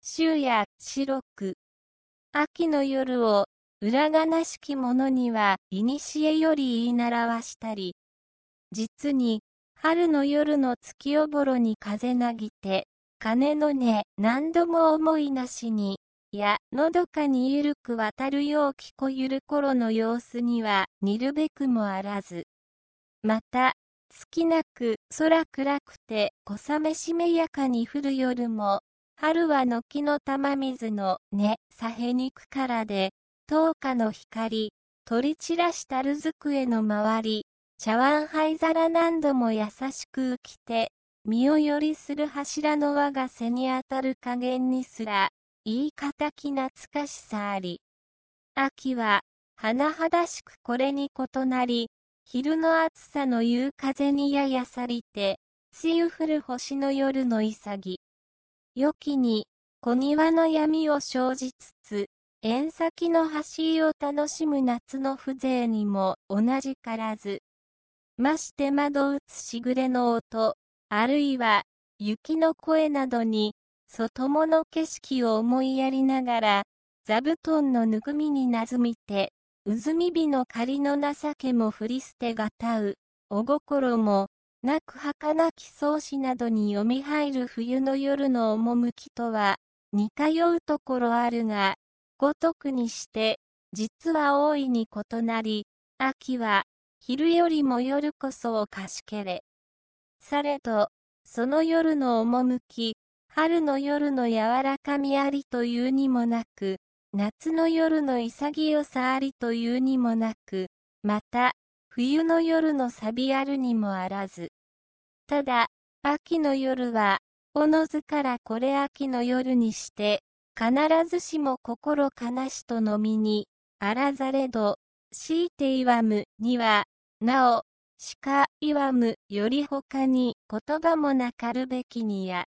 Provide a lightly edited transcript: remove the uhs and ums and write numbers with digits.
秋夜白く。秋の夜を、裏がなしき者には、古より言い習わしたり。実に、春の夜の月おぼろに風なぎて、鐘の音、何度も思いなしに、のどかにゆるく渡るよう聞こゆる頃の様子には、似るべくもあらず。また、月なく、空暗くて、小雨しめやかに降る夜も、春は軒の玉水のさへにくからで、灯火の光、取り散らしたる机の周り、茶碗灰皿何度も優しく浮きて、身をよりする柱の輪が背に当たる加減にすら、言い難き懐かしさあり。秋は、甚だしくこれに異なり、昼の暑さの夕風にややさりて、梅雨降る星の夜の潔。良きに、小庭の闇を生じつつ、縁先の橋を楽しむ夏の風情にも同じからず。まして窓打つしぐれの音、あるいは、雪の声などに、外もの景色を思いやりながら、座布団のぬくみになずみて、うみ火の仮の情けも振り捨てがたう、お心も、なく儚き草子などに読み入る冬の夜の趣とは、似通うところあるが、ごとくにして、実は大いに異なり、秋は、昼よりも夜こそをかしけれ。されど、その夜の趣、春の夜の柔らかみありというにもなく、夏の夜の潔さありというにもなく、また、冬の夜の錆あるにもあらず。ただ、秋の夜は、おのずからこれ秋の夜にして、必ずしも心悲しとのみに、あらざれど、強いて言わむには、なお、しか言わむより他に言葉もなかるべきにや。